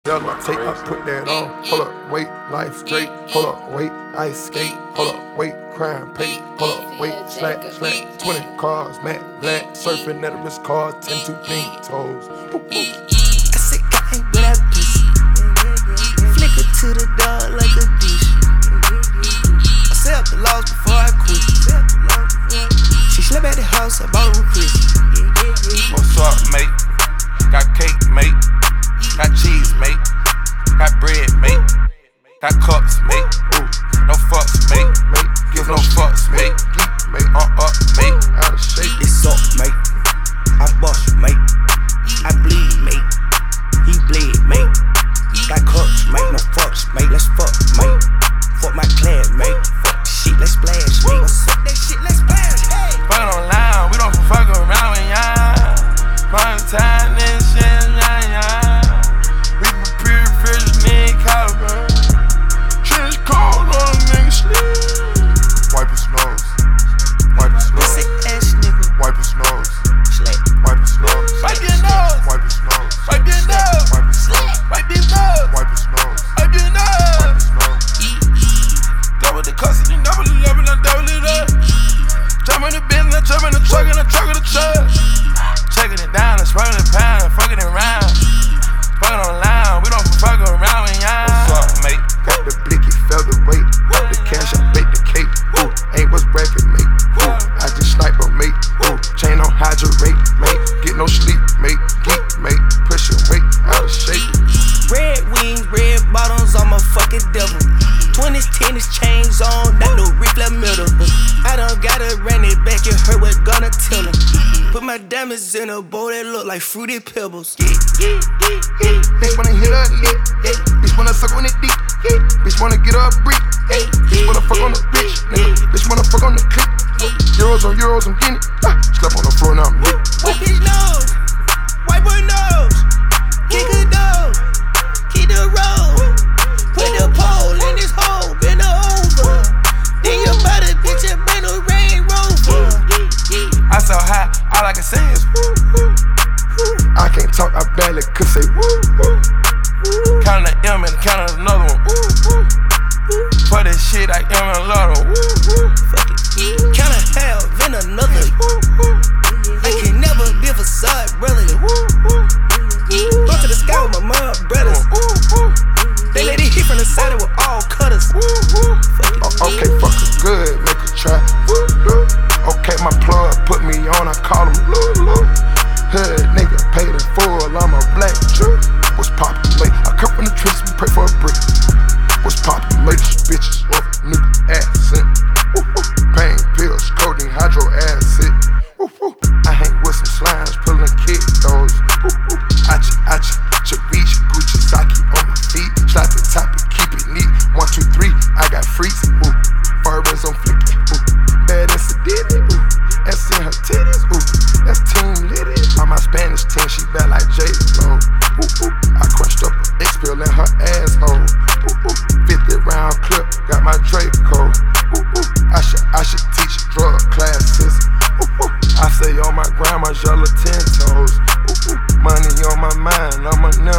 Yellow tape, I put that on. Hold up, wait, life straight. Hold up, wait, ice skate. Hold up, wait, crime pay. Hold up, wait, slack. 20 cars, matte black. Surfing at a wrist card, 10 2 pink toes. I said, gang with that pussy. Flicker to the dog like a dish. I set up the laws before I quit. She slept at the house, I bought her a Chris. What's up, mate? Got cake, mate. Got cheese, mate. Got bread, mate. Got cups, mate. Ooh, no fucks, mate. Give no fucks, mate. Up, mate. Out of shape. It's up, mate. I bust, mate. I bleed, mate. He bleed, mate. Got cups, mate. No fucks, mate. Let's fuck, mate. Fuck my clan, mate. Fuck shit, let's splash, mate. What's up that shit, let's splash, hey. Fuckin' online, we don't fuck around with y'all. Fun time, this shit, yeah. We been pretty fish, need caliber. Shit is cold on a nigga sleep. Wipe his nose. Wipe his nose. Pussy ass nigga. Wipe his nose. Slap. Wipe his nose. Wipe your nose. Wipe his nose. Wipe your nose. Wipe his nose. Wipe your nose. Wipe his nose. Wipe your nose. Wipe his nose. Double the custody, double the love, and I double it up. Jump in the business, I jump in the truck, and I truck in the truck. Checking it down, and spraying the pound, and fucking it round. Fucking online, we don't fuck around with y'all. What's up, mate? Got the blicky featherweight. Got the cash, I bake the cake. Ooh, ain't what's bracket, mate. Ooh, I just sniper, mate. Ooh, chain on hydrate, mate. Get no sleep, mate. Geek, mate. Push your weight out of shape. Red wings, red bottoms, I'm a fucking devil. 20s, tennis chains on, not no Rick LaMiddle. I done gotta run it back, you heard what gonna tell him. Put my diamonds in a bowl that look like fruity pebbles. Bitch wanna hit her lick. Bitch wanna suck on it deep. Bitch wanna get her a brick. Bitch wanna fuck on the bitch. Bitch wanna fuck on the clip. Euros on euros, I'm getting it. Slap on the floor, now I'm lit. Wipe his nose, wipe her nose. Kick her down, keep the road. Put the pole in this hole, bend her over. Then you body, bitch, and bring a Range Rover. I so high, all I can say is woo, woo. I can't talk, I barely could say woo, woo. Counting the M and counting another one. Woo, woo. For this shit, I am in love. Woo, woo. Fuck it. Kinda hell, then another. I can never be a facade, brother. Go to the sky with my mom, brothers. They let it hit from the side, it was all cutters. Okay, fuck her good, make her try. Okay, my plug put me on, I call him Lulu. Hood nigga, paid in full, I'm a black Jew. What's poppin', mate? I come from the trenches, we pray for a brick. What's poppin', mate? Bitches, nigga, accent. Pain pills, codeine, hydro acid. I hang with some slimes, pullin' kid those. Achi, Chavish, Gucci, Saki on my feet. Slide the top and keep it neat. 1, 2, 3, I got freaks. Bourbons on flicky. Bad as a ditty. That's in her titties. That's Team Liddy. On my Spanish team, she bad like J-Lo. I crunched up an X-Pill in her asshole. 50 round clip, got my Draco. I should teach drug classes. I say on my grandma's yellow 10 toes. Money on my mind, I'm a